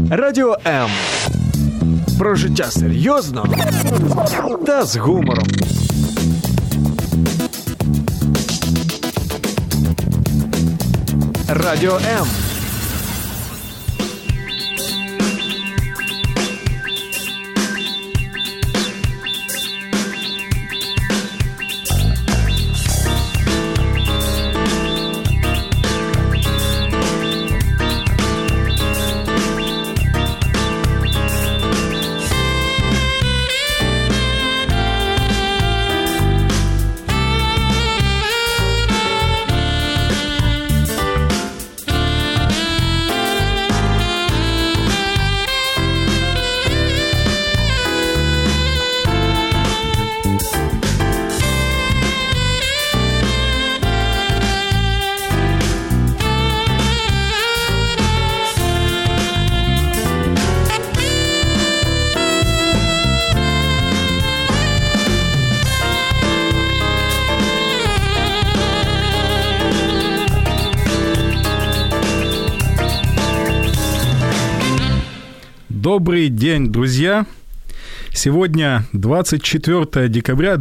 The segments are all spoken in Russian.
Радіо М. Про життя серйозно та з гумором. Радіо М. Добрый день, друзья! Сегодня 24 декабря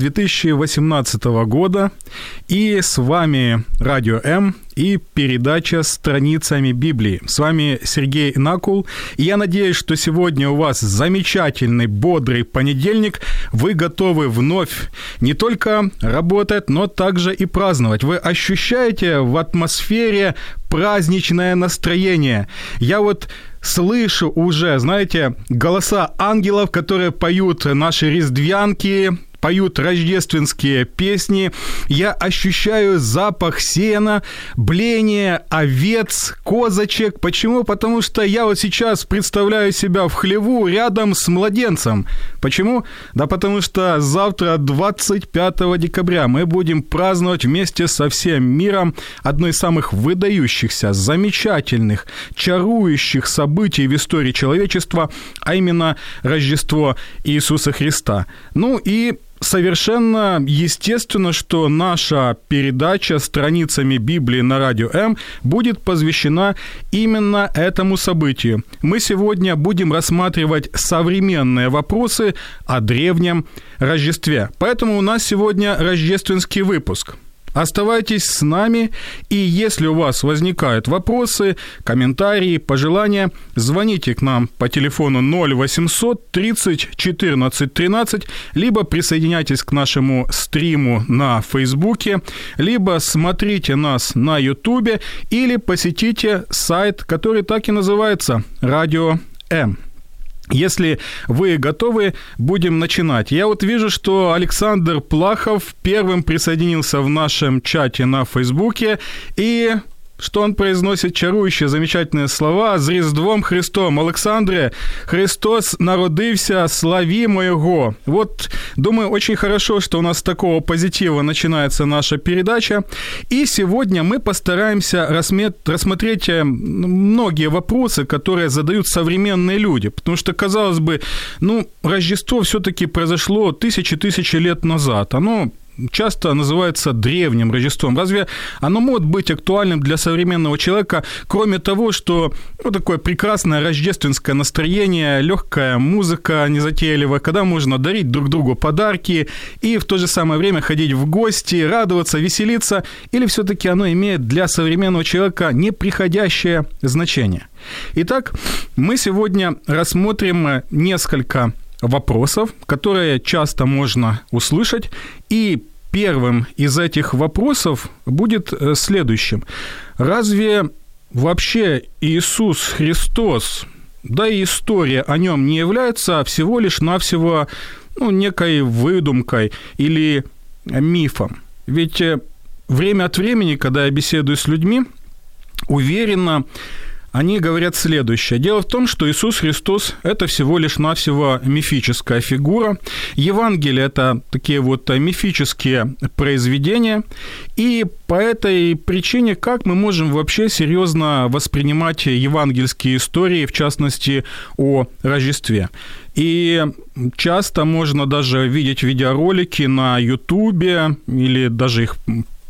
2018 года, и с вами Радио М и передача «Страницами Библии». С вами Сергей Накул, и я надеюсь, что сегодня у вас замечательный, бодрый понедельник. Вы готовы вновь не только работать, но также и праздновать. Вы ощущаете в атмосфере праздничное настроение. Я вот слышу уже, знаете, голоса ангелов, которые поют наши рездвянки, поют рождественские песни. Я ощущаю запах сена, блеяние овец, козочек. Почему? Потому что я вот сейчас представляю себя в хлеву рядом с младенцем. Почему? Да потому что завтра, 25 декабря, мы будем праздновать вместе со всем миром одно из самых выдающихся, замечательных, чарующих событий в истории человечества, а именно Рождество Иисуса Христа. Ну и совершенно естественно, что наша передача «Страницами Библии» на Радио М будет посвящена именно этому событию. Мы сегодня будем рассматривать современные вопросы о древнем Рождестве. Поэтому у нас сегодня рождественский выпуск. Оставайтесь с нами, и если у вас возникают вопросы, комментарии, пожелания, звоните к нам по телефону 0800 30 14 13, либо присоединяйтесь к нашему стриму на Фейсбуке, либо смотрите нас на Ютубе, или посетите сайт, который так и называется «Радио М». Если вы готовы, будем начинать. Я вот вижу, что Александр Плахов первым присоединился в нашем чате на Фейсбуке, и что он произносит чарующие, замечательные слова «З Різдвом Христом». Олександре, Христос народився, славімо Його. Вот, думаю, очень хорошо, что у нас с такого позитива начинается наша передача. И сегодня мы постараемся рассмотреть многие вопросы, которые задают современные люди. Потому что, казалось бы, Рождество все-таки произошло тысячи лет назад. Оно часто называется древним Рождеством. Разве оно может быть актуальным для современного человека, кроме того, что такое прекрасное рождественское настроение, легкая музыка незатейливая, когда можно дарить друг другу подарки и в то же самое время ходить в гости, радоваться, веселиться, или все-таки оно имеет для современного человека неприходящее значение? Итак, мы сегодня рассмотрим несколько вопросов, которые часто можно услышать, и первым из этих вопросов будет следующим. Разве вообще Иисус Христос, да и история о нем не является всего лишь навсего некой выдумкой или мифом? Ведь время от времени, когда я беседую с людьми, уверенно они говорят следующее. Дело в том, что Иисус Христос – это всего лишь навсего мифическая фигура. Евангелие – это такие вот мифические произведения. И по этой причине как мы можем вообще серьезно воспринимать евангельские истории, в частности, о Рождестве? И часто можно даже видеть видеоролики на Ютубе, или даже их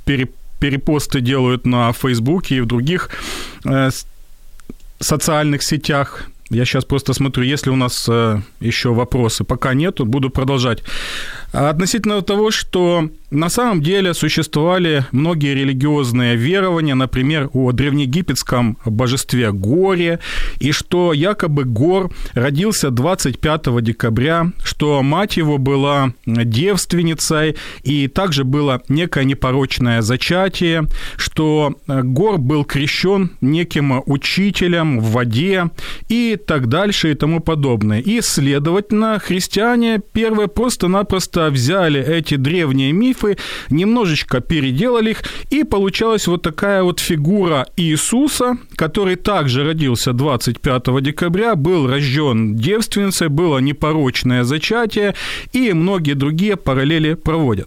перепосты делают на Фейсбуке и в других социальных сетях, Я сейчас просто смотрю, есть ли у нас еще вопросы. Пока нету, буду продолжать. Относительно того, что на самом деле существовали многие религиозные верования, например, о древнеегипетском божестве Горе, и что якобы Гор родился 25 декабря, что мать его была девственницей, и также было некое непорочное зачатие, что Гор был крещен неким учителем в воде и так дальше и тому подобное. И, следовательно, христиане первые просто-напросто взяли эти древние мифы, немножечко переделали их, и получалась вот такая вот фигура Иисуса, который также родился 25 декабря, был рожден девственницей, было непорочное зачатие, и многие другие параллели проводят.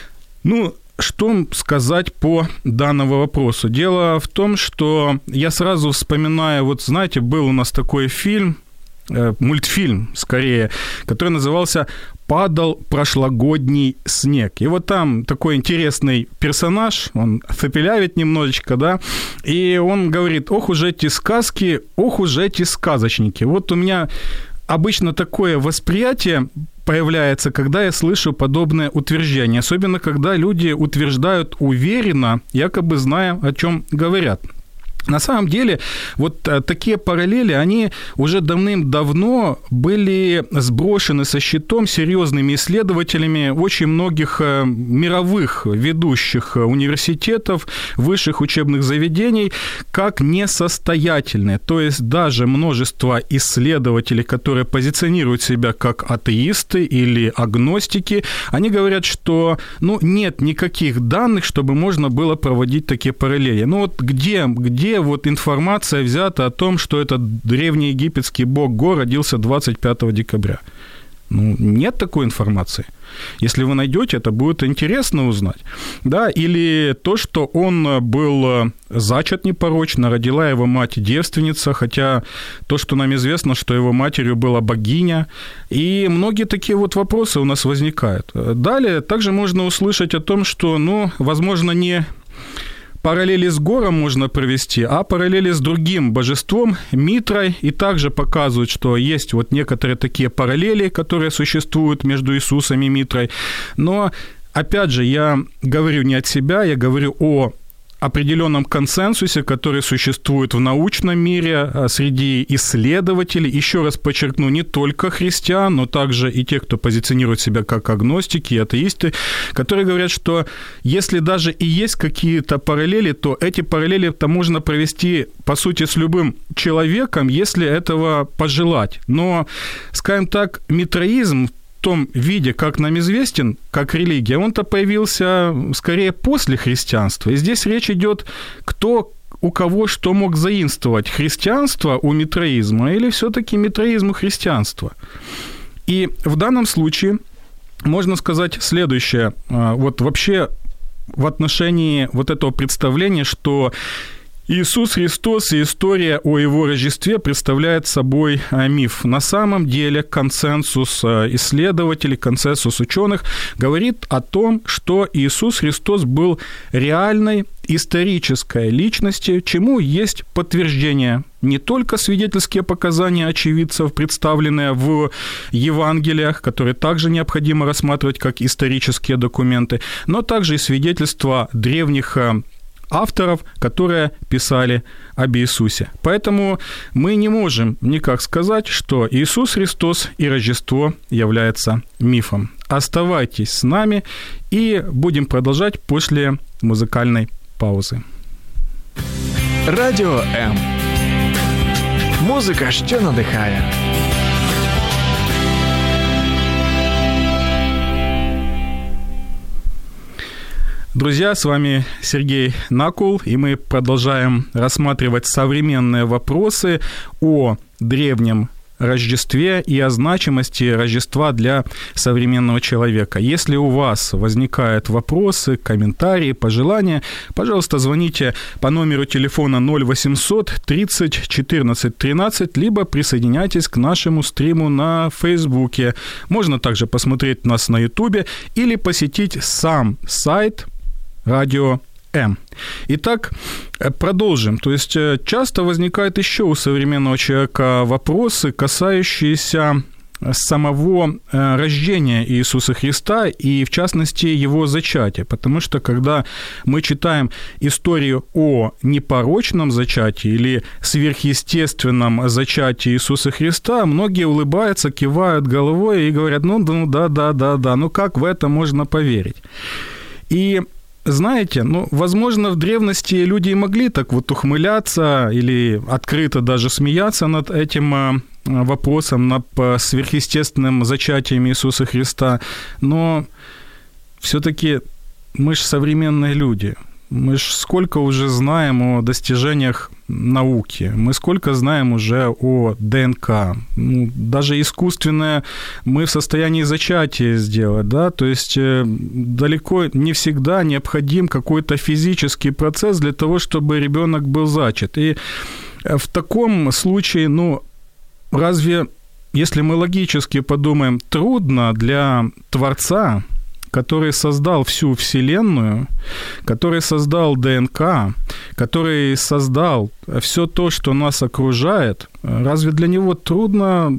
Что сказать по данному вопросу? Дело в том, что я сразу вспоминаю, вот знаете, был у нас такой фильм, мультфильм скорее, который назывался «Падал прошлогодний снег». И вот там такой интересный персонаж, он фепелявит немножечко, да, и он говорит: ох уж эти сказки, ох уж эти сказочники. Вот у меня обычно такое восприятие появляется, когда я слышу подобное утверждение, особенно когда люди утверждают уверенно, якобы зная, о чем говорят. На самом деле, вот такие параллели, они уже давным-давно были сброшены со счетом серьезными исследователями очень многих мировых ведущих университетов, высших учебных заведений, как несостоятельные. То есть даже множество исследователей, которые позиционируют себя как атеисты или агностики, они говорят, что нет никаких данных, чтобы можно было проводить такие параллели. Вот где вот информация взята о том, что этот древнеегипетский бог Гор родился 25 декабря. Нет такой информации. Если вы найдете, это будет интересно узнать. Да? Или то, что он был зачат непорочно, родила его мать-девственница, хотя то, что нам известно, что его матерью была богиня. И многие такие вот вопросы у нас возникают. Далее также можно услышать о том, что, возможно, не параллели с Гором можно провести, а параллели с другим божеством, Митрой, и также показывают, что есть вот некоторые такие параллели, которые существуют между Иисусом и Митрой. Но, опять же, я говорю не от себя, я говорю о определенном консенсусе, который существует в научном мире среди исследователей. Еще раз подчеркну, не только христиан, но также и те, кто позиционирует себя как агностики и атеисты, которые говорят, что если даже и есть какие-то параллели, то эти параллели-то можно провести, по сути, с любым человеком, если этого пожелать. Но, скажем так, митроизм в том виде, как нам известен, как религия, он-то появился скорее после христианства. И здесь речь идет, кто у кого что мог заимствовать: христианство у митроизма или все-таки митроизм у христианства. И в данном случае можно сказать следующее. Вот вообще в отношении вот этого представления, что Иисус Христос и история о Его Рождестве представляет собой миф. На самом деле консенсус исследователей, консенсус ученых говорит о том, что Иисус Христос был реальной исторической личностью, чему есть подтверждение. Не только свидетельские показания очевидцев, представленные в Евангелиях, которые также необходимо рассматривать как исторические документы, но также и свидетельства древних авторов, которые писали об Иисусе. Поэтому мы не можем никак сказать, что Иисус Христос и Рождество является мифом. Оставайтесь с нами и будем продолжать после музыкальной паузы. Радіо М. Музика, що надихає. Друзья, с вами Сергей Накул, и мы продолжаем рассматривать современные вопросы о древнем Рождестве и о значимости Рождества для современного человека. Если у вас возникают вопросы, комментарии, пожелания, пожалуйста, звоните по номеру телефона 0800 30 14 13, либо присоединяйтесь к нашему стриму на Фейсбуке. Можно также посмотреть нас на Ютубе или посетить сам сайт Радио М. Итак, продолжим. То есть часто возникают еще у современного человека вопросы, касающиеся самого рождения Иисуса Христа и, в частности, его зачатия. Потому что, когда мы читаем историю о непорочном зачатии или сверхъестественном зачатии Иисуса Христа, многие улыбаются, кивают головой и говорят, да, ну как в это можно поверить? И знаете, возможно, в древности люди и могли так вот ухмыляться или открыто даже смеяться над этим вопросом, над сверхъестественным зачатием Иисуса Христа, но все-таки мы же современные люди. Мы же сколько уже знаем о достижениях науки, мы сколько знаем уже о ДНК, даже искусственное мы в состоянии зачатия сделать, да, то есть далеко не всегда необходим какой-то физический процесс для того, чтобы ребенок был зачат. И в таком случае, разве, если мы логически подумаем, трудно для Творца, который создал всю Вселенную, который создал ДНК, который создал все то, что нас окружает, разве для него трудно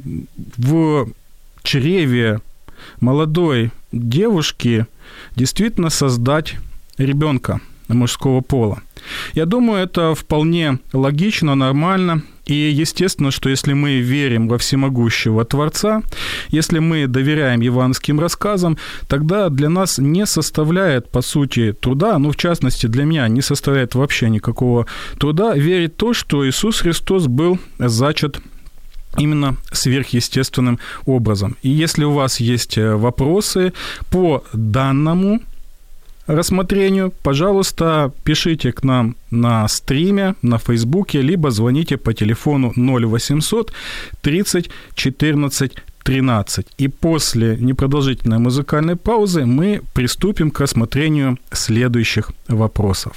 в чреве молодой девушки действительно создать ребенка мужского пола? Я думаю, это вполне логично, нормально. И естественно, что если мы верим во всемогущего Творца, если мы доверяем евангельским рассказам, тогда для нас не составляет, по сути, труда, в частности, для меня не составляет вообще никакого труда верить в то, что Иисус Христос был зачат именно сверхъестественным образом. И если у вас есть вопросы по данному рассмотрению, пожалуйста, пишите к нам на стриме, на Фейсбуке, либо звоните по телефону 0800 30 14 13. И после непродолжительной музыкальной паузы мы приступим к рассмотрению следующих вопросов.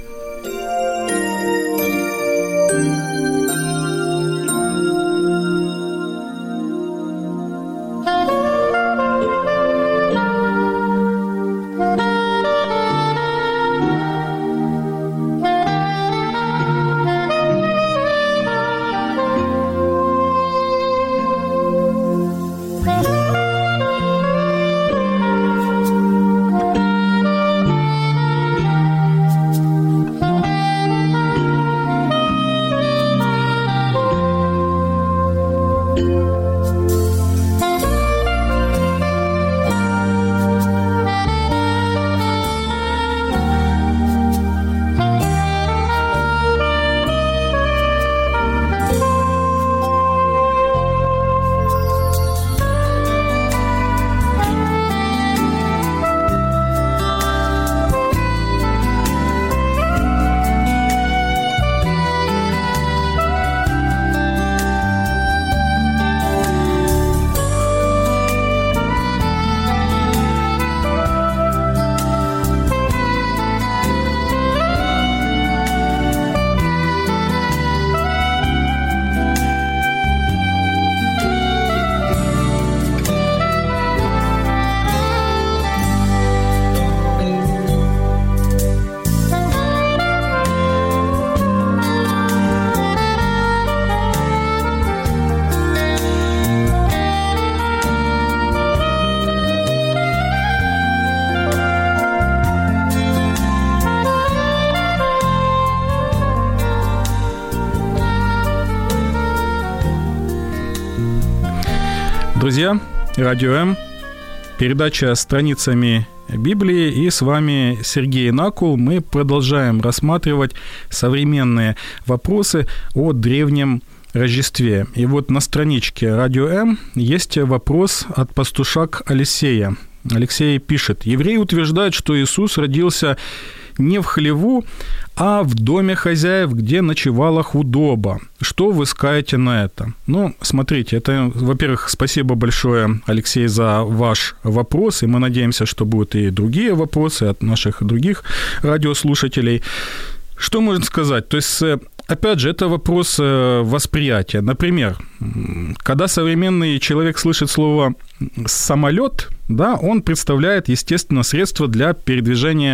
Друзья, Радио М, передача «Страницами Библии», и с вами Сергей Накул. Мы продолжаем рассматривать современные вопросы о древнем Рождестве. И вот на страничке Радио М есть вопрос от пастушак Алексея. Алексей пишет: евреи утверждают, что Иисус родился не в хлеву, а в доме хозяев, где ночевала худоба. Что вы скажете на это? Смотрите, это, во-первых, спасибо большое, Алексей, за ваш вопрос, и мы надеемся, что будут и другие вопросы от наших других радиослушателей. Что можно сказать? То есть, опять же, это вопрос восприятия. Например, когда современный человек слышит слово «самолет», да, он представляет, естественно, средство для передвижения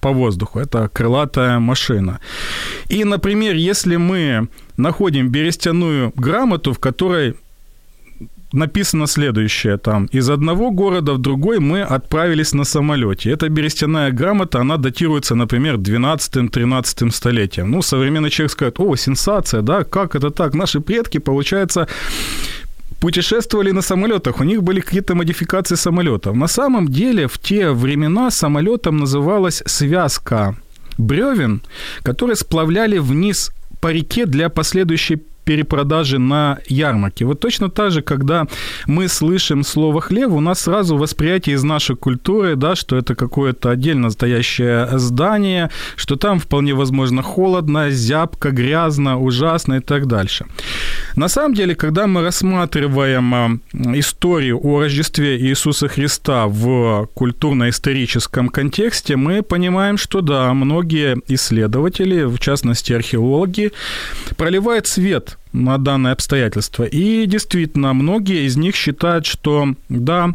по воздуху. Это крылатая машина. И, например, если мы находим берестяную грамоту, в которой написано следующее, там, из одного города в другой мы отправились на самолете. Эта берестяная грамота, она датируется, например, 12-13 столетием. Ну, современный человек скажет: о, сенсация, да, как это так? Наши предки, получается, путешествовали на самолетах, у них были какие-то модификации самолетов. На самом деле, в те времена самолетом называлась связка бревен, которые сплавляли вниз по реке для последующей перепродажи на ярмарке. Вот точно так же, когда мы слышим слово «хлев», у нас сразу восприятие из нашей культуры, да, что это какое-то отдельно стоящее здание, что там вполне возможно холодно, зябко, грязно, ужасно и так дальше. На самом деле, когда мы рассматриваем историю о Рождестве Иисуса Христа в культурно-историческом контексте, мы понимаем, что да, многие исследователи, в частности археологи, проливают свет на данное обстоятельство. И действительно, многие из них считают, что да,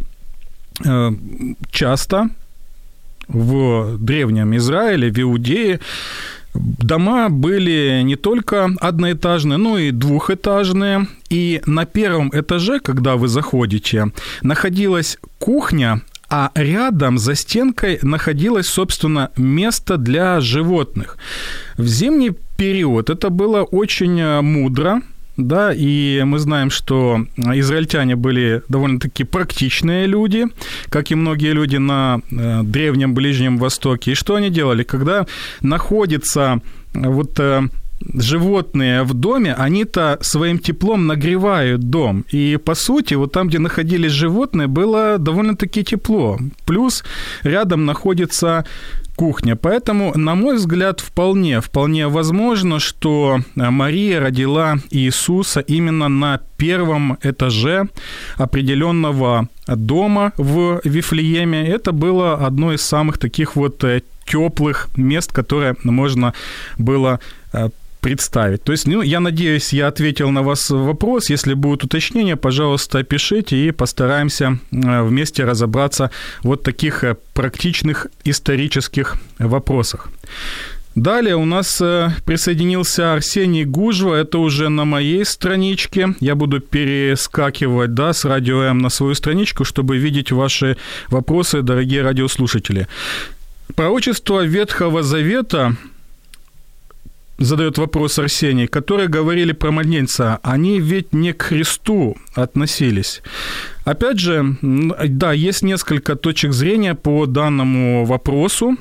часто в древнем Израиле, в Иудее, дома были не только одноэтажные, но и двухэтажные. И на первом этаже, когда вы заходите, находилась кухня, а рядом за стенкой находилось, собственно, место для животных. В зимний период это было очень мудро, да, и мы знаем, что израильтяне были довольно-таки практичные люди, как и многие люди на Древнем Ближнем Востоке. И что они делали? Когда находится вот животные в доме, они-то своим теплом нагревают дом. И, по сути, вот там, где находились животные, было довольно-таки тепло. Плюс рядом находится кухня. Поэтому, на мой взгляд, вполне возможно, что Мария родила Иисуса именно на первом этаже определенного дома в Вифлееме. Это было одно из самых таких вот теплых мест, которые можно было представить. То есть, я надеюсь, я ответил на вас вопрос. Если будут уточнения, пожалуйста, пишите, и постараемся вместе разобраться в вот таких практичных исторических вопросах. Далее у нас присоединился Арсений Гужва, это уже на моей страничке. Я буду перескакивать, да, с Радио М на свою страничку, чтобы видеть ваши вопросы, дорогие радиослушатели. Пророчество Ветхого Завета, задает вопрос Арсений, которые говорили про младенца, они ведь не к Христу относились. Опять же, да, есть несколько точек зрения по данному вопросу.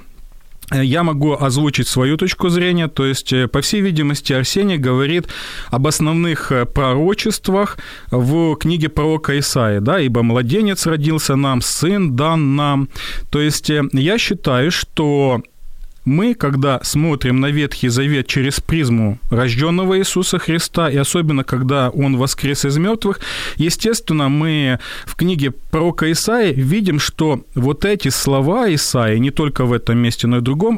Я могу озвучить свою точку зрения, то есть, по всей видимости, Арсений говорит об основных пророчествах в книге пророка Исаии, да, «Ибо младенец родился нам, сын дан нам». То есть, я считаю, что мы, когда смотрим на Ветхий Завет через призму рожденного Иисуса Христа, и особенно, когда Он воскрес из мертвых, естественно, мы в книге пророка Исаии видим, что вот эти слова Исаии, не только в этом месте, но и в другом,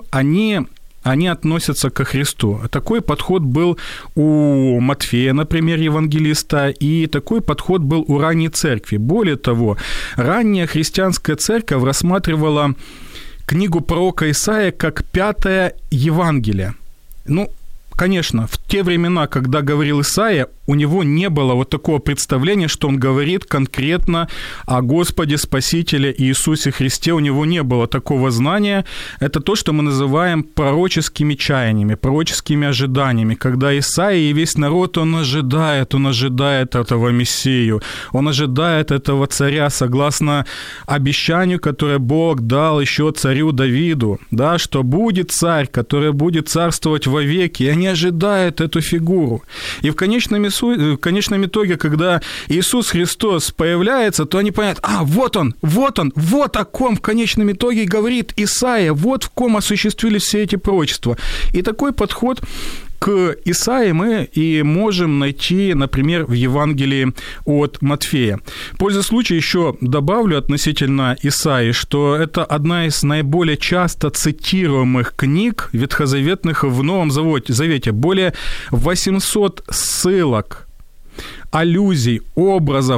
они относятся ко Христу. Такой подход был у Матфея, например, евангелиста, и такой подход был у ранней церкви. Более того, ранняя христианская церковь рассматривала книгу пророка Исаия как 5-е Евангелие. Ну, конечно, в те времена, когда говорил Исаия, у него не было вот такого представления, что он говорит конкретно о Господе Спасителе Иисусе Христе. У него не было такого знания. Это то, что мы называем пророческими чаяниями, пророческими ожиданиями. Когда Исаия и весь народ, он ожидает этого Мессию. Он ожидает этого царя согласно обещанию, которое Бог дал еще царю Давиду, да, что будет царь, который будет царствовать вовеки. И они ожидают эту фигуру. И в конечном итоге, когда Иисус Христос появляется, то они понимают, вот он, вот о ком в конечном итоге говорит Исаия, вот в ком осуществились все эти пророчества. И такой подход к Исаии мы и можем найти, например, в Евангелии от Матфея. Пользуясь случаем, еще добавлю относительно Исаии, что это одна из наиболее часто цитируемых книг ветхозаветных в Новом Завете. Более 800 ссылок, аллюзий, образов,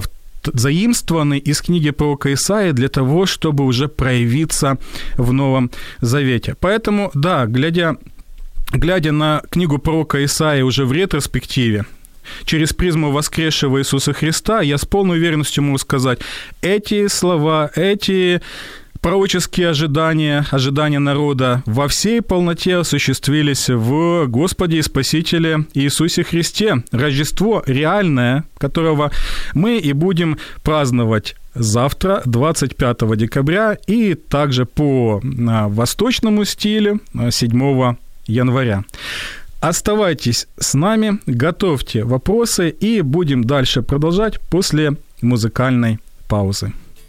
заимствованы из книги пророка Исаии для того, чтобы уже проявиться в Новом Завете. Поэтому, да, глядя на книгу пророка Исаии уже в ретроспективе, через призму воскресшего Иисуса Христа, я с полной уверенностью могу сказать, эти слова, эти пророческие ожидания народа во всей полноте осуществились в Господе и Спасителе Иисусе Христе. Рождество реальное, которого мы и будем праздновать завтра, 25 декабря, и также по восточному стилю 7 января. Оставайтесь с нами, готовьте вопросы, и будем дальше продолжать после музыкальной паузи.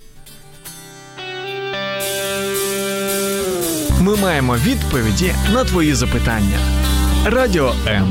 Ми маємо відповіді на твої запитання. Радіо М.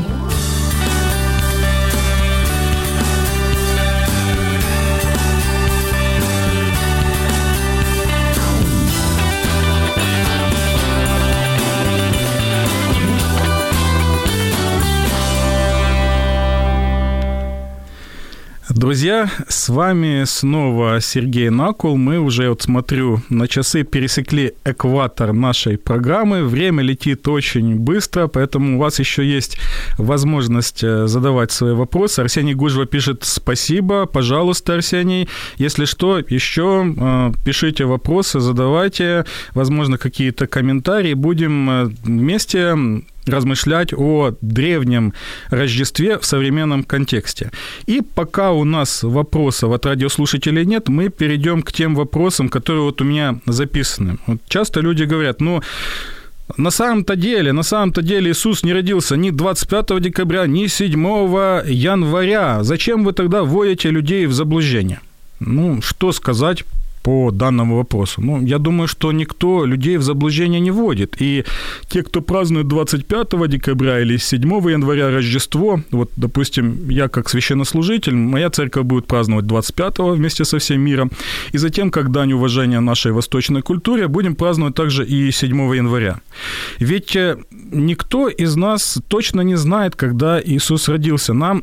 Друзья, с вами снова Сергей Накул. Мы уже, вот смотрю, на часы пересекли экватор нашей программы. Время летит очень быстро, поэтому у вас еще есть возможность задавать свои вопросы. Арсений Гужва пишет: спасибо, пожалуйста, Арсений. Если что, еще пишите вопросы, задавайте, возможно, какие-то комментарии. Будем вместе размышлять о древнем Рождестве в современном контексте. И пока у нас вопросов от радиослушателей нет, мы перейдем к тем вопросам, которые вот у меня записаны. Вот часто люди говорят, на самом-то деле Иисус не родился ни 25 декабря, ни 7 января. Зачем вы тогда вводите людей в заблуждение? Что сказать по данному вопросу? Я думаю, что никто людей в заблуждение не вводит. И те, кто празднует 25 декабря или 7 января Рождество, вот, допустим, я как священнослужитель, моя церковь будет праздновать 25-го вместе со всем миром, и затем, как дань уважения нашей восточной культуре, будем праздновать также и 7 января. Ведь никто из нас точно не знает, когда Иисус родился. Нам,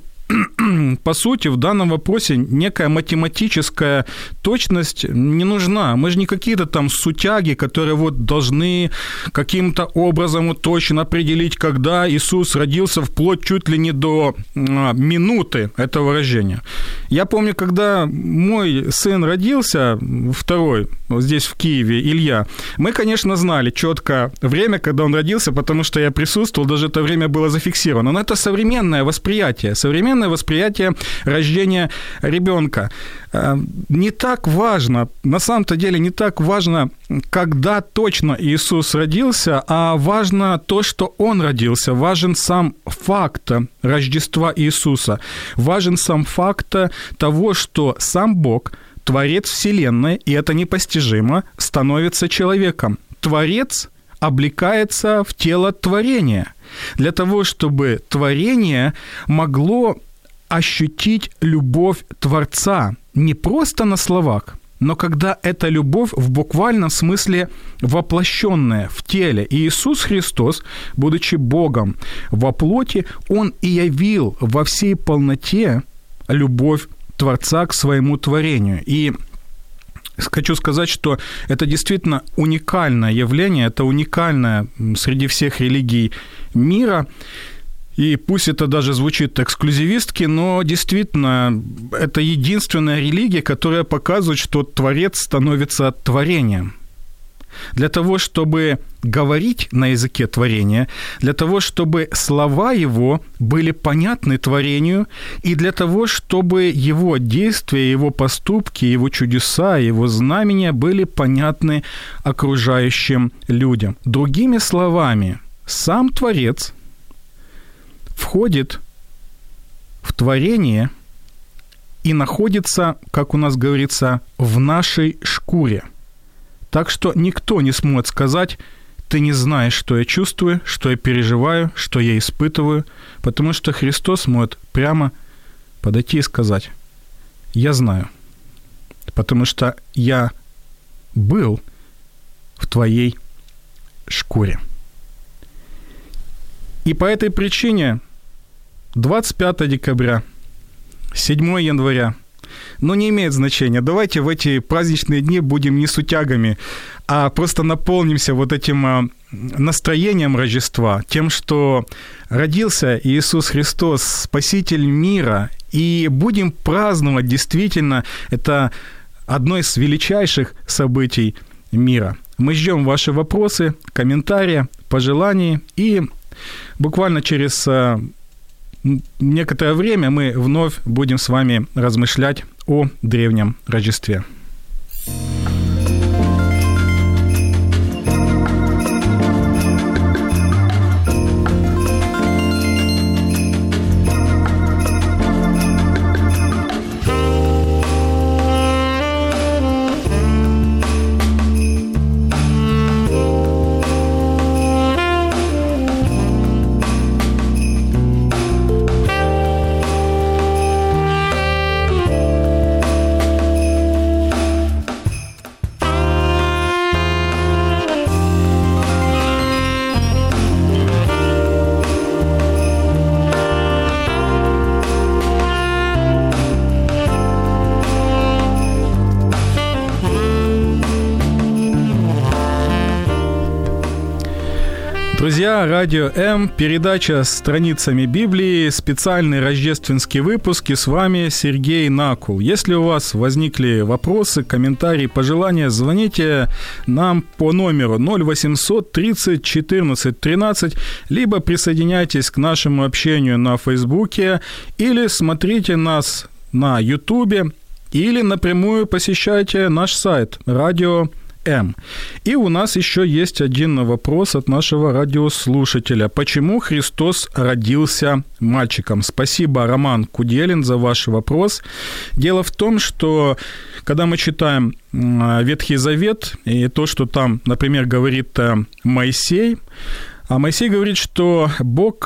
по сути, в данном вопросе некая математическая точность не нужна. Мы же не какие-то там сутяги, которые вот должны каким-то образом вот точно определить, когда Иисус родился, вплоть чуть ли не до минуты этого рождения. Я помню, когда мой сын родился, второй, вот здесь в Киеве, Илья, мы, конечно, знали четко время, когда он родился, потому что я присутствовал, даже это время было зафиксировано. Но это современное восприятие рождения ребенка. Не так важно, на самом-то деле не так важно, когда точно Иисус родился, а важно то, что Он родился. Важен сам факт Рождества Иисуса. Важен сам факт того, что сам Бог, Творец Вселенной, и это непостижимо, становится человеком. Творец облекается в тело творения для того, чтобы творение могло ощутить любовь Творца не просто на словах, но когда эта любовь в буквальном смысле воплощенная в теле. И Иисус Христос, будучи Богом во плоти, Он и явил во всей полноте любовь Творца к своему творению. И хочу сказать, что это действительно уникальное явление, это уникальное среди всех религий мира. И пусть это даже звучит эксклюзивистски, но действительно это единственная религия, которая показывает, что Творец становится творением. Для того, чтобы говорить на языке творения, для того, чтобы слова его были понятны творению, и для того, чтобы его действия, его поступки, его чудеса, его знамения были понятны окружающим людям. Другими словами, сам Творец входит в творение и находится, как у нас говорится, в нашей шкуре. Так что никто не сможет сказать: ты не знаешь, что я чувствую, что я переживаю, что я испытываю, потому что Христос может прямо подойти и сказать: я знаю, потому что я был в твоей шкуре. И по этой причине 25 декабря, 7 января но не имеет значения. Давайте в эти праздничные дни будем не сутягами, а просто наполнимся вот этим настроением Рождества, тем, что родился Иисус Христос, Спаситель мира, и будем праздновать действительно это одно из величайших событий мира. Мы ждем ваши вопросы, комментарии, пожелания, и буквально через некоторое время мы вновь будем с вами размышлять о древнем Рождестве. Друзья, Радио М, передача «Страницами Библии», специальный рождественский выпуск, и с вами Сергей Накул. Если у вас возникли вопросы, комментарии, пожелания, звоните нам по номеру 0800 30 14 13, либо присоединяйтесь к нашему общению на Фейсбуке, или смотрите нас на Ютубе, или напрямую посещайте наш сайт «Радио М». И у нас еще есть один вопрос от нашего радиослушателя. Почему Христос родился мальчиком? Спасибо, Роман Куделин, за ваш вопрос. Дело в том, что когда мы читаем Ветхий Завет, и то, что там, например, говорит Моисей, а Моисей говорит, что Бог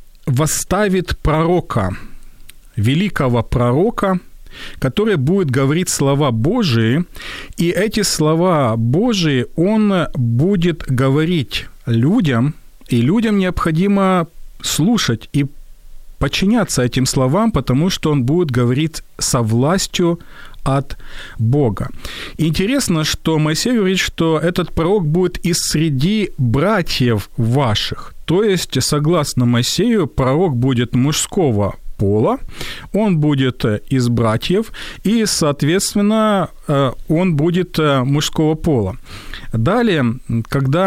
восставит пророка, великого пророка, который будет говорить слова Божии, и эти слова Божии он будет говорить людям, и людям необходимо слушать и подчиняться этим словам, потому что он будет говорить со властью от Бога. Интересно, что Моисей говорит, что этот пророк будет из среди братьев ваших. То есть, согласно Моисею, пророк будет мужского пола, он будет из братьев, и, соответственно, он будет мужского пола. Далее, когда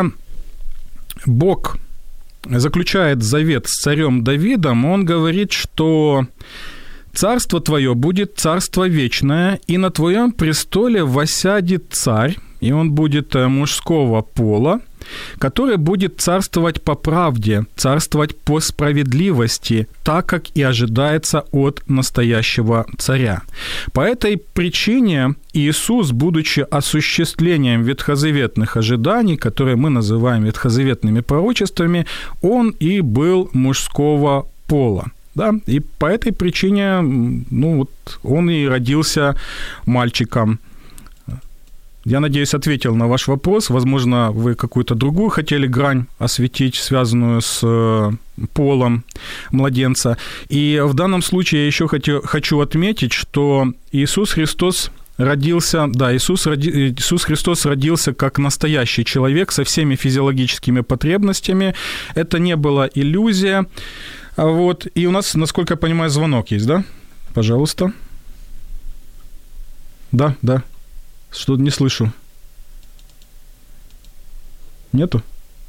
Бог заключает завет с царем Давидом, он говорит, что «Царство твое будет царство вечное, и на твоем престоле воссядет царь, и он будет мужского пола, который будет царствовать по правде, царствовать по справедливости, так как и ожидается от настоящего царя». По этой причине Иисус, будучи осуществлением ветхозаветных ожиданий, которые мы называем ветхозаветными пророчествами, он и был мужского пола. Да? И по этой причине он и родился мальчиком. Я надеюсь, ответил на ваш вопрос. Возможно, вы какую-то другую хотели грань осветить, связанную с полом младенца. И в данном случае я еще хочу отметить, что Иисус Христос родился, Иисус Христос родился как настоящий человек со всеми физиологическими потребностями. Это не была иллюзия. Вот. И у нас, насколько я понимаю, звонок есть, да? Пожалуйста. Да. Что-то не слышу. Нету?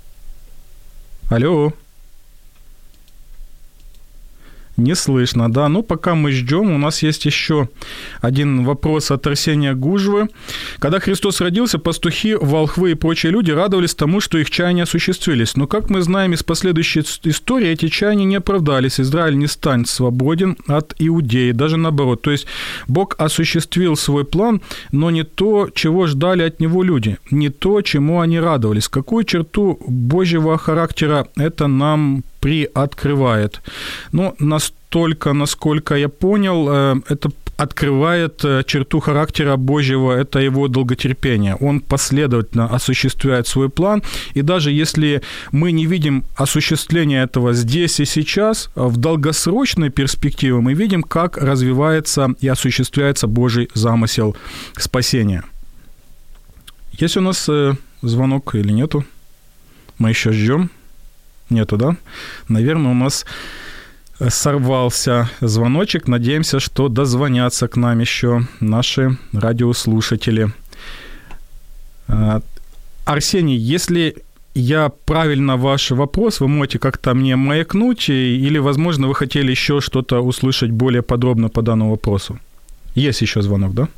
Алло. Не слышно, да. Ну, пока мы ждем, у нас есть еще один вопрос от Арсения Гужвы. Когда Христос родился, пастухи, волхвы и прочие люди радовались тому, что их чаяния осуществились. Но, как мы знаем из последующей истории, эти чаяния не оправдались. Израиль не станет свободен от Иудеи, даже наоборот. То есть Бог осуществил свой план, но не то, чего ждали от него люди, не то, чему они радовались. Какую черту Божьего характера это нам приоткрывает? Ну, настолько, насколько я понял, это открывает черту характера Божьего, это его долготерпение. Он последовательно осуществляет свой план, и даже если мы не видим осуществления этого здесь и сейчас, в долгосрочной перспективе мы видим, как развивается и осуществляется Божий замысел спасения. Есть у нас звонок или нету? Мы еще ждем? Нету, да? Наверное, у нас сорвался звоночек. Надеемся, что дозвонятся к нам еще наши радиослушатели. Арсений, если я правильно ваш вопрос, вы можете как-то мне маякнуть, или, возможно, вы хотели еще что-то услышать более подробно по данному вопросу? Есть еще звонок, да?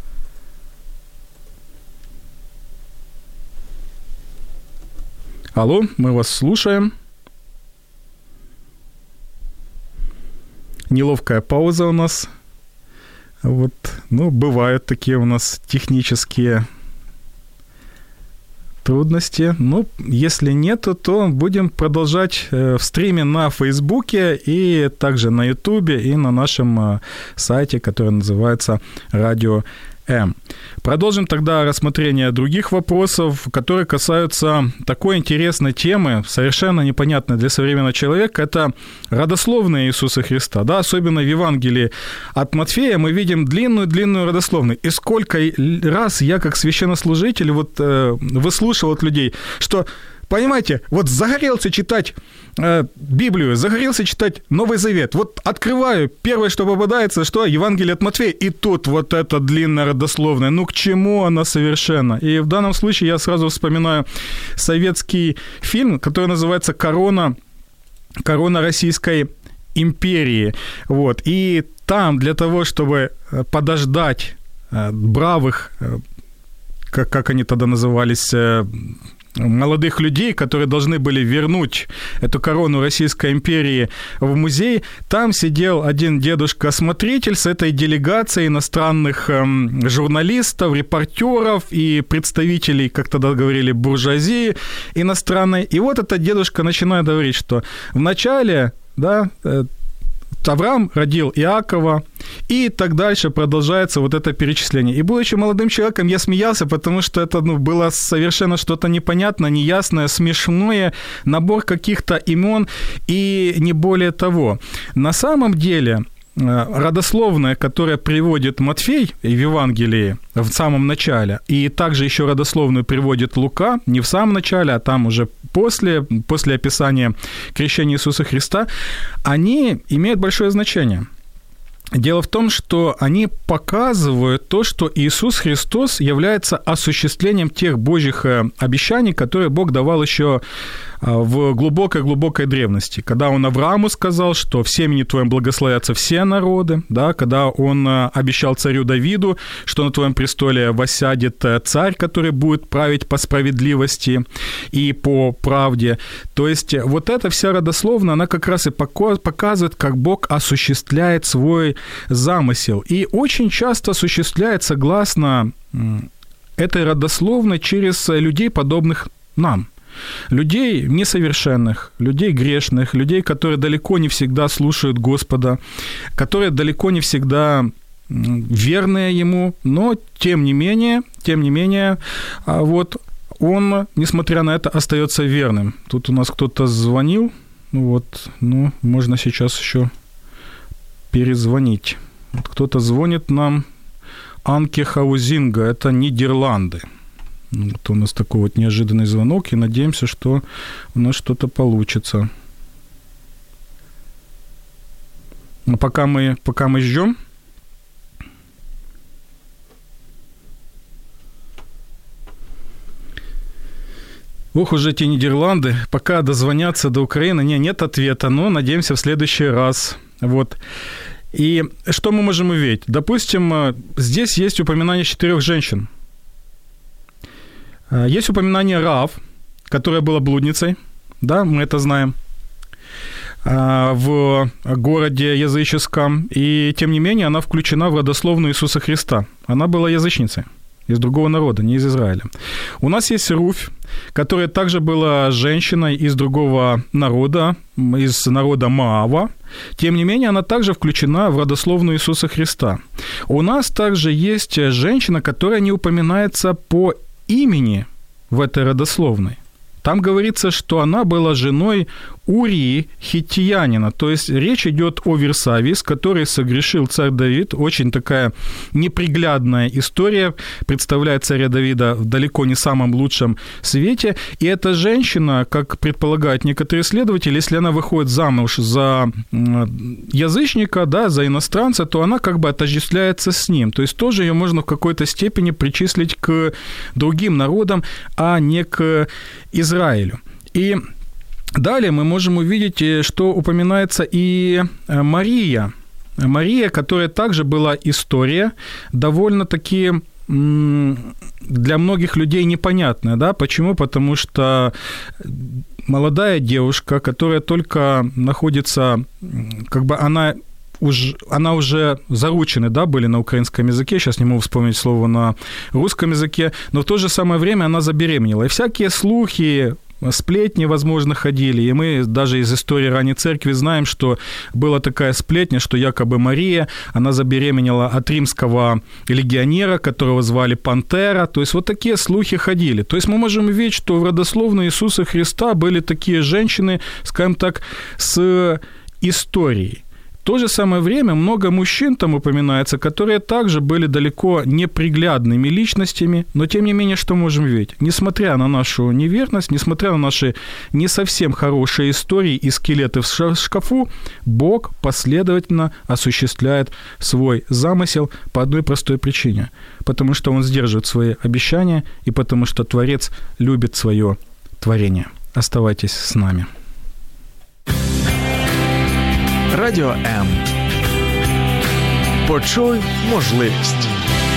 Алло, мы вас слушаем. Неловкая пауза у нас. Вот, бывают такие у нас технические трудности. Если нет, то будем продолжать в стриме на Фейсбуке и также на Ютубе и на нашем сайте, который называется «Радио М». Продолжим тогда рассмотрение других вопросов, которые касаются такой интересной темы, совершенно непонятной для современного человека. Это родословная Иисуса Христа. Да, особенно в Евангелии от Матфея мы видим длинную родословную. И сколько раз я, как священнослужитель, выслушивал от людей, что, понимаете, загорелся читать Библию, загорелся читать Новый Завет. Открываю, первое, что попадается, что Евангелие от Матфея, и тут эта длинная родословная. К чему она совершенно? И в данном случае я сразу вспоминаю советский фильм, который называется «Корона Российской империи». И там для того, чтобы подождать бравых, как они тогда назывались, молодых людей, которые должны были вернуть эту корону Российской империи в музей, там сидел один дедушка-смотритель с этой делегацией иностранных журналистов, репортеров и представителей, как тогда говорили, буржуазии иностранной. И этот дедушка начинает говорить, что вначале, Авраам родил Иакова, и так дальше продолжается это перечисление. И, будучи молодым человеком, я смеялся, потому что это было совершенно что-то непонятное, неясное, смешное, набор каких-то имен и не более того. На самом деле, родословная, которая приводит Матфей в Евангелии в самом начале, и также еще родословную приводит Лука, не в самом начале, а там уже после описания крещения Иисуса Христа, они имеют большое значение. Дело в том, что они показывают то, что Иисус Христос является осуществлением тех Божьих обещаний, которые Бог давал еще в глубокой древности. Когда Он Аврааму сказал, что в семени твоем благословятся все народы, да, когда Он обещал царю Давиду, что на твоем престоле воссядет царь, который будет править по справедливости и по правде. То есть эта вся родословная, она как раз и показывает, как Бог осуществляет свой замысел. И очень часто осуществляет согласно этой родословной через людей, подобных нам. Людей несовершенных, людей грешных, людей, которые далеко не всегда слушают Господа, которые далеко не всегда верные Ему, но тем не менее, Он, несмотря на это, остается верным. Тут у нас кто-то звонил, можно сейчас еще перезвонить. Кто-то звонит нам, Анке Хаузинга, это Нидерланды. У нас такой неожиданный звонок, и надеемся, что у нас что-то получится. Но пока мы ждем. Уже эти Нидерланды, пока дозвонятся до Украины, нет ответа, но надеемся в следующий раз. И что мы можем увидеть? Допустим, здесь есть упоминание 4 женщин. Есть упоминание Раав, которая была блудницей, да, мы это знаем, в городе языческом, и тем не менее она включена в родословную Иисуса Христа. Она была язычницей, из другого народа, не из Израиля. У нас есть Руфь, которая также была женщиной из другого народа, из народа Моава. Тем не менее, она также включена в родословную Иисуса Христа. У нас также есть женщина, которая не упоминается по имени в этой родословной. Там говорится, что она была женой Урии хиттиянина. То есть речь идет о Версавии, с которой согрешил царь Давид. Очень такая неприглядная история. Представляет царя Давида в далеко не самом лучшем свете. И эта женщина, как предполагают некоторые исследователи, если она выходит замуж за язычника, да, за иностранца, то она как бы отождествляется с ним. То есть тоже ее можно в какой-то степени причислить к другим народам, а не к Израилю. И далее мы можем увидеть, что упоминается и Мария. Мария, которая также была история, довольно-таки для многих людей непонятная. Да? Почему? Потому что молодая девушка, которая только находится, как бы она уже заручены, да, были на украинском языке, сейчас не могу вспомнить слово на русском языке, но в то же самое время она забеременела. И всякие слухи, сплетни, возможно, ходили. И мы даже из истории ранней церкви знаем, что была такая сплетня, что якобы Мария, она забеременела от римского легионера, которого звали Пантера. То есть вот такие слухи ходили. То есть мы можем увидеть, что в родословной Иисуса Христа были такие женщины, скажем так, с историей. В то же самое время много мужчин там упоминается, которые также были далеко неприглядными личностями, но тем не менее, что можем видеть? Несмотря на нашу неверность, несмотря на наши не совсем хорошие истории и скелеты в шкафу, Бог последовательно осуществляет свой замысел по одной простой причине. Потому что Он сдерживает свои обещания и потому что Творец любит свое творение. Оставайтесь с нами. Радіо М. Почуй можливість.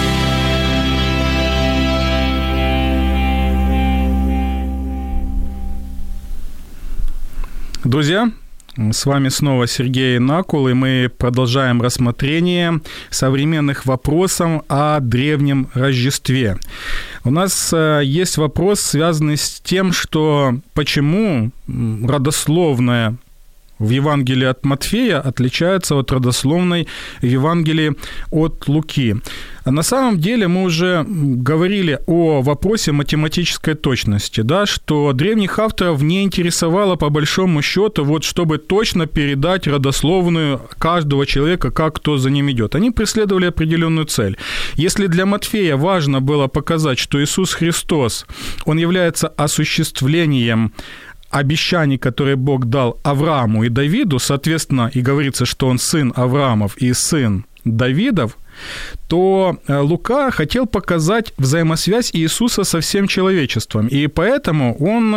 Друзья, с вами снова Сергей Накул, и мы продолжаем рассмотрение современных вопросов о древнем Рождестве. У нас есть вопрос, связанный с тем, что почему родословная в Евангелии от Матфея отличается от родословной в Евангелии от Луки. А на самом деле мы уже говорили о вопросе математической точности, да, что древних авторов не интересовало по большому счету, вот, чтобы точно передать родословную каждого человека, как кто за ним идет. Они преследовали определенную цель. Если для Матфея важно было показать, что Иисус Христос, Он является осуществлением обещаний, которые Бог дал Аврааму и Давиду, соответственно, и говорится, что он сын Авраамов и сын Давидов, то Лука хотел показать взаимосвязь Иисуса со всем человечеством. И поэтому он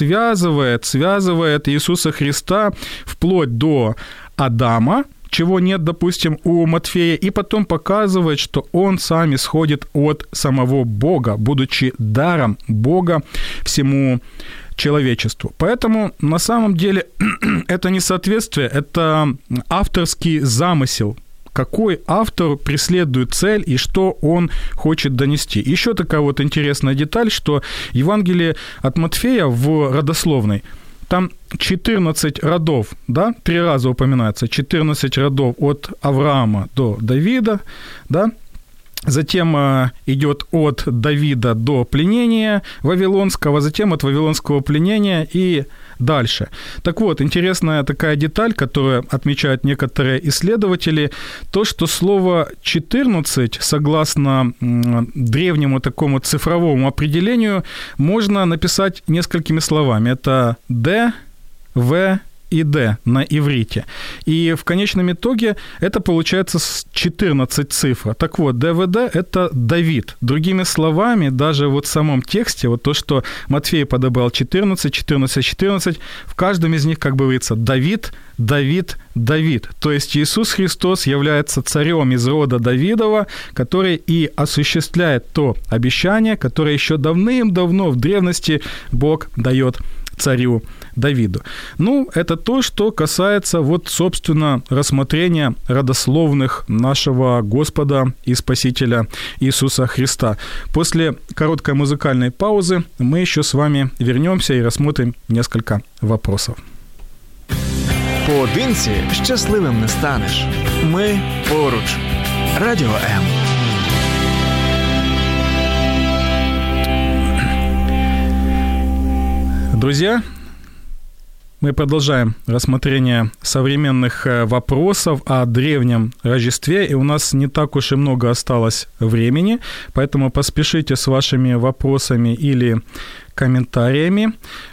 связывает Иисуса Христа вплоть до Адама, чего нет, допустим, у Матфея, и потом показывает, что он сам исходит от самого Бога, будучи даром Бога всему человечеству. Поэтому на самом деле это несоответствие, это авторский замысел, какой автор преследует цель и что он хочет донести. Еще такая вот интересная деталь, что Евангелие от Матфея в родословной, там 14 родов, да, 3 раза упоминается, 14 родов от Авраама до Давида, да. Затем идет от Давида до пленения Вавилонского, затем от Вавилонского пленения и дальше. Так вот, интересная такая деталь, которую отмечают некоторые исследователи, то, что слово 14, согласно древнему такому цифровому определению, можно написать несколькими словами. Это Д, В и Д на иврите. И в конечном итоге это получается 14 цифр. Так вот, ДВД – это Давид. Другими словами, даже вот в самом тексте, вот то, что Матфей подобрал 14, 14, 14, в каждом из них, как бы говорится, Давид, Давид, Давид. То есть Иисус Христос является царем из рода Давидова, который и осуществляет то обещание, которое еще давным-давно в древности Бог дает царю Давиду. Это то, что касается собственно, рассмотрения родословных нашего Господа и Спасителя Иисуса Христа. После короткой музыкальной паузы мы еще с вами вернемся и рассмотрим несколько вопросов. Поодинці щасливим не станеш. Ми поруч. Радіо М. Друзья, мы продолжаем рассмотрение современных вопросов о древнем Рождестве, и у нас не так уж и много осталось времени, поэтому поспешите с вашими вопросами или комментариями.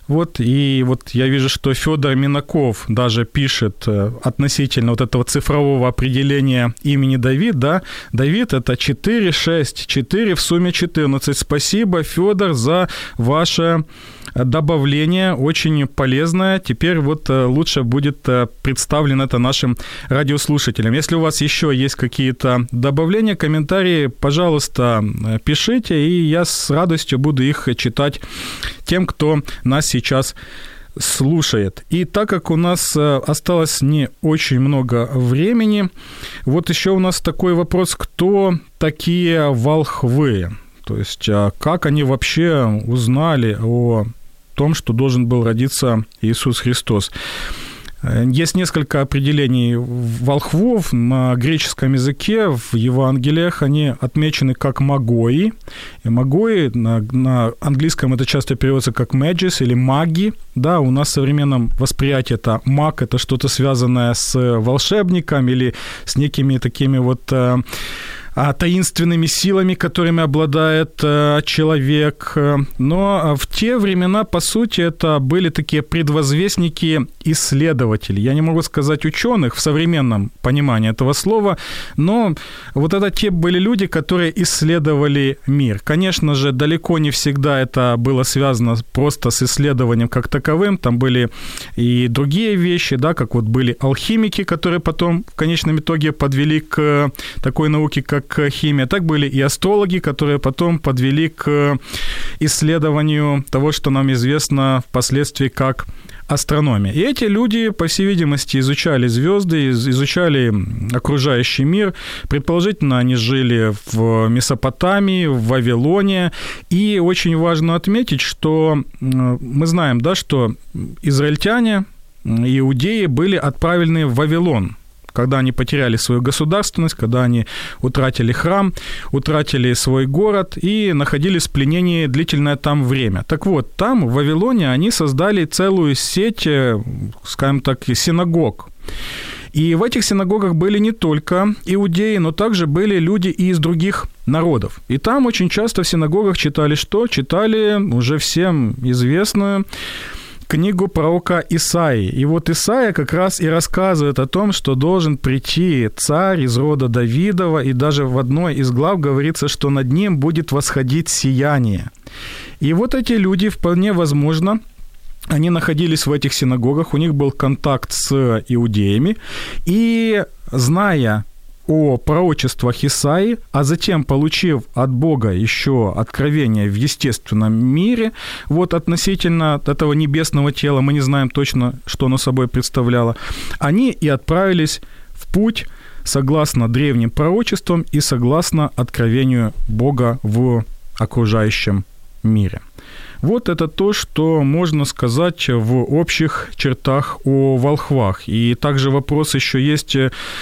И я вижу, что Федор Минаков даже пишет относительно этого цифрового определения имени Давид, да? Давид – это 4, 6, 4, в сумме 14. Спасибо, Федор, за ваше добавление, очень полезное. Теперь лучше будет представлено это нашим радиослушателям. Если у вас еще есть какие-то добавления, комментарии, пожалуйста, пишите, и я с радостью буду их читать тем, кто нас сейчас слушает. И так как у нас осталось не очень много времени, еще у нас такой вопрос: кто такие волхвы? То есть, как они вообще узнали о том, что должен был родиться Иисус Христос? Есть несколько определений волхвов на греческом языке, в Евангелиях они отмечены как магои. И магои на английском это часто переводится как magis или маги. Да, у нас в современном восприятии это маг, это что-то связанное с волшебником или с некими такими таинственными силами, которыми обладает человек. Но в те времена, по сути, это были такие предвозвестники исследователей. Я не могу сказать ученых в современном понимании этого слова, но это те были люди, которые исследовали мир. Конечно же, далеко не всегда это было связано просто с исследованием как таковым. Там были и другие вещи, да, как были алхимики, которые потом в конечном итоге подвели к такой науке, как химия. Так были и астрологи, которые потом подвели к исследованию того, что нам известно впоследствии как астрономия. И эти люди, по всей видимости, изучали звезды, изучали окружающий мир. Предположительно, они жили в Месопотамии, в Вавилоне. И очень важно отметить, что мы знаем, да, что израильтяне, иудеи были отправлены в Вавилон, когда они потеряли свою государственность, когда они утратили храм, утратили свой город и находились в пленении длительное там время. Так вот, там, в Вавилоне, они создали целую сеть, скажем так, синагог. И в этих синагогах были не только иудеи, но также были люди и из других народов. И там очень часто в синагогах читали что? Читали уже всем известную книгу пророка Исаии. И Исаия как раз и рассказывает о том, что должен прийти царь из рода Давидова, и даже в одной из глав говорится, что над ним будет восходить сияние. И эти люди, вполне возможно, они находились в этих синагогах, у них был контакт с иудеями, и зная о пророчествах Исаии, а затем, получив от Бога еще откровение в естественном мире, относительно этого небесного тела, мы не знаем точно, что оно собой представляло, они и отправились в путь согласно древним пророчествам и согласно откровению Бога в окружающем мире. Это то, что можно сказать в общих чертах о волхвах. И также вопрос еще есть: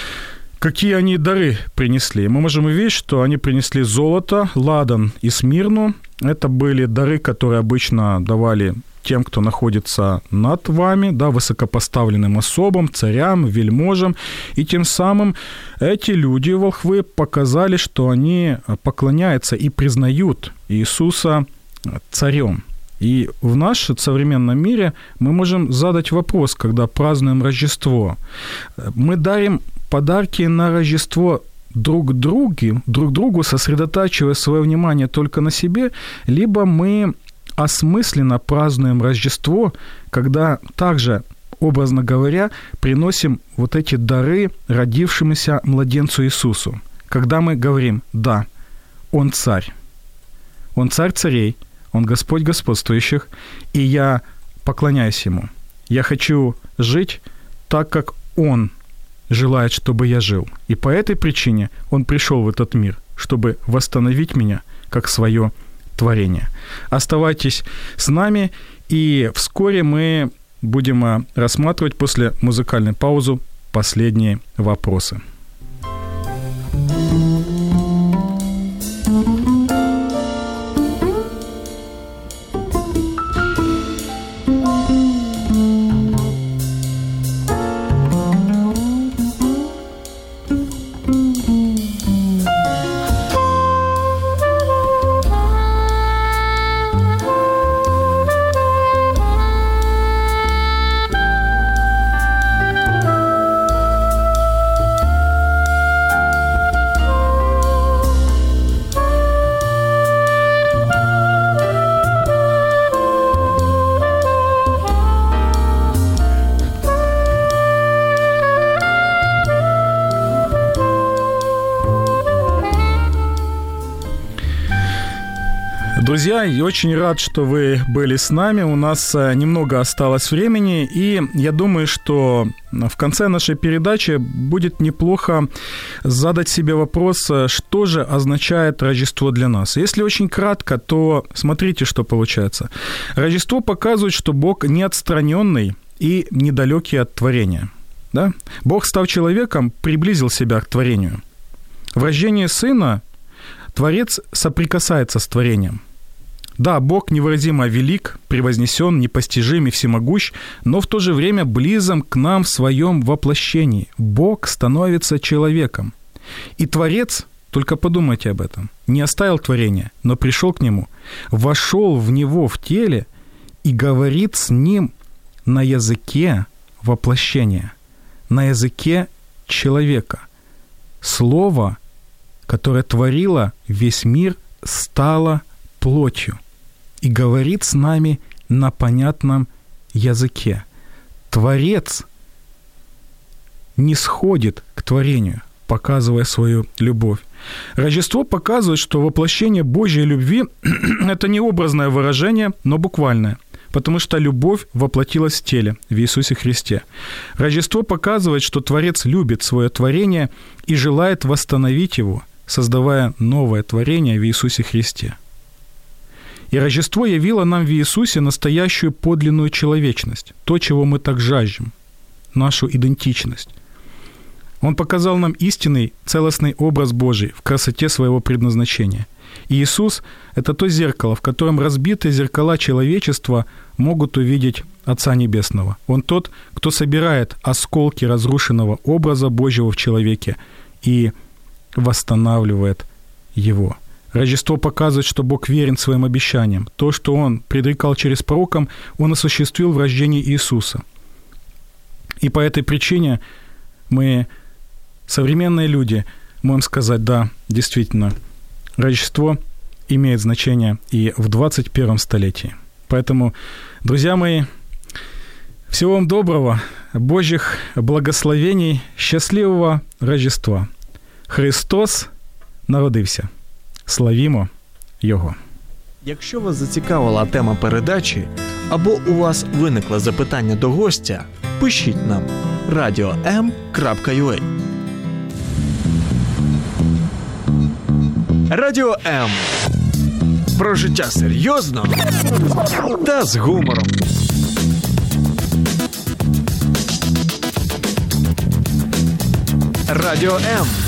какие они дары принесли? Мы можем увидеть, что они принесли золото, ладан и смирну. Это были дары, которые обычно давали тем, кто находится над вами, да, высокопоставленным особам, царям, вельможам. И тем самым эти люди, волхвы, показали, что они поклоняются и признают Иисуса царем. И в нашем современном мире мы можем задать вопрос, когда празднуем Рождество. Мы дарим подарки на Рождество друг другу, сосредотачивая свое внимание только на себе, либо мы осмысленно празднуем Рождество, когда также, образно говоря, приносим эти дары родившемуся младенцу Иисусу. Когда мы говорим: да, Он царь царей, Он Господь господствующих, и я поклоняюсь Ему. Я хочу жить так, как Он желает, чтобы я жил. И по этой причине Он пришел в этот мир, чтобы восстановить меня как свое творение. Оставайтесь с нами, и вскоре мы будем рассматривать после музыкальной паузы последние вопросы. Друзья, я очень рад, что вы были с нами. У нас немного осталось времени, и я думаю, что в конце нашей передачи будет неплохо задать себе вопрос, что же означает Рождество для нас. Если очень кратко, то смотрите, что получается. Рождество показывает, что Бог не отстраненный и недалекий от творения. Да? Бог, став человеком, приблизил себя к творению. В рождении Сына Творец соприкасается с творением. Да, Бог невыразимо велик, превознесен, непостижим и всемогущ, но в то же время близок к нам в своем воплощении. Бог становится человеком. И Творец, только подумайте об этом, не оставил творение, но пришел к нему, вошел в него в теле и говорит с ним на языке воплощения, на языке человека. Слово, которое творило весь мир, стало плотью и говорит с нами на понятном языке. Творец не сходит к творению, показывая свою любовь. Рождество показывает, что воплощение Божьей любви – это не образное выражение, но буквальное, потому что любовь воплотилась в теле, в Иисусе Христе. Рождество показывает, что Творец любит свое творение и желает восстановить его, создавая новое творение в Иисусе Христе. И Рождество явило нам в Иисусе настоящую подлинную человечность, то, чего мы так жаждем, нашу идентичность. Он показал нам истинный, целостный образ Божий в красоте своего предназначения. И Иисус – это то зеркало, в котором разбитые зеркала человечества могут увидеть Отца Небесного. Он тот, кто собирает осколки разрушенного образа Божьего в человеке и восстанавливает его. Рождество показывает, что Бог верен своим обещаниям. То, что Он предрекал через пророком, Он осуществил в рождении Иисуса. И по этой причине мы, современные люди, можем сказать, да, действительно, Рождество имеет значение и в 21 столетии. Поэтому, друзья мои, всего вам доброго, Божьих благословений, счастливого Рождества. Христос народився. Славімо Його. Якщо вас зацікавила тема передачі, або у вас виникло запитання до гостя, пишіть нам radio.m.ua. Радіо М. Про життя серйозно та з гумором. Радіо М.